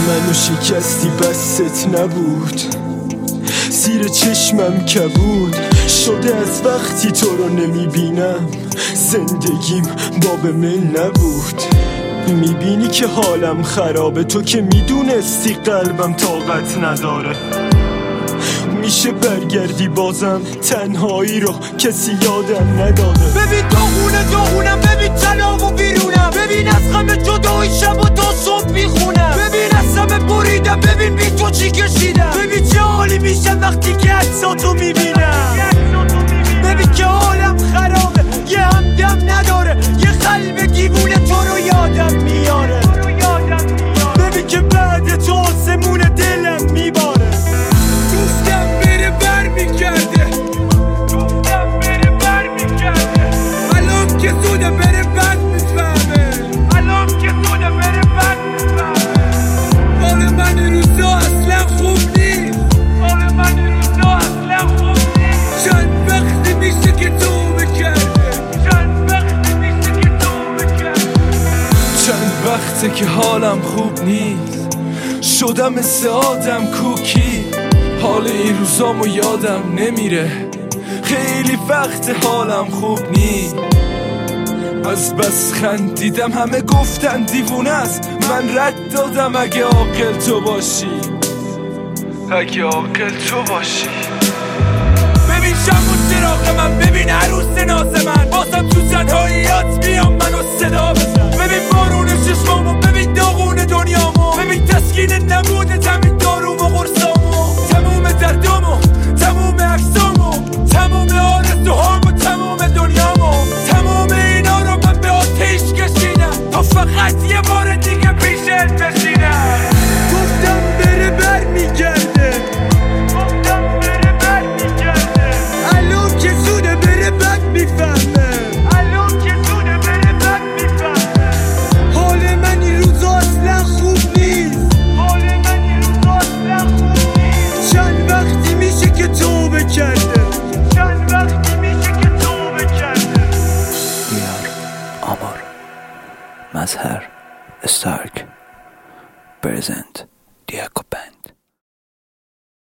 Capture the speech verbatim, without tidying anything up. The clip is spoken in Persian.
منو شکستی بست نبود، زیر چشمم کبود شده از وقتی تو رو نمیبینم، زندگیم باب من نبود. میبینی که حالم خرابه، تو که میدونستی قلبم طاقت نداره. میشه برگردی بازم تنهایی رو کسی یادم نداده. ببین داغونه داغونم، ببین تنام و بیرونم، ببین از غم جدایی شب و تا صبح میخونم، ببین از همه بریدم، ببین بی تو چی کشیدم، ببین چه حالی میشه وقتی که عکساتو میبینم، ببین که حالم خرابه، یه همدم نداره، یه قلب دیوونه تو رو یادم میاره، ببین که بعد تو آسمون دلم میباره. دوستم بره بر میگرده، دوستم بره بر میگرده، الان که زوده بره بد میفهمه، الان که زوده بره بد میفهمه. حال من این روزا اصلا خوب نیست، حال من این روزا اصلا خوب نیست. چند وقتی میشه که تو بکرده، چند وقتی میشه که تو بکرده، چند وقته که حالم خوب نیست، شدم مثل آدم کوکی. حال این روزامو یادم نمیره، خیلی وقت حالم خوب نیست. از بس خندیدم همه گفتن دیوونه است، من رد دادم اگه عاقل تو باشی، اگه عاقل تو باشی. ببین شم و چراغ من، ببین عروس ناز من، بازم تو تنهاییات میام منو صدا بزن. ببین بارون چشمامو، ببین داغون دنیامو، ببین تسکین نبوده تمین دارو و قرصامو، تموم دردامو، تموم عکسامو، تموم آرزوهامو، تموم دنیامو، تموم اینا رو من به آتیش کشیدم تا فقط یه بار دیگه پیشت بشینم. گفتم بره بر میگرده، گفتم بره بر میگرده، الان که زوده بره بد میفهمه، الان که زوده بره بد میفهمه. حال من این روزا اصلا خوب نیست، حال من این روزا اصلا خوب نیست. چند وقتی میشه که توبه کرده، چند وقتی میشه که توبه کرده. بیار آمار مظهر استارک پرزنت دیاکوپن.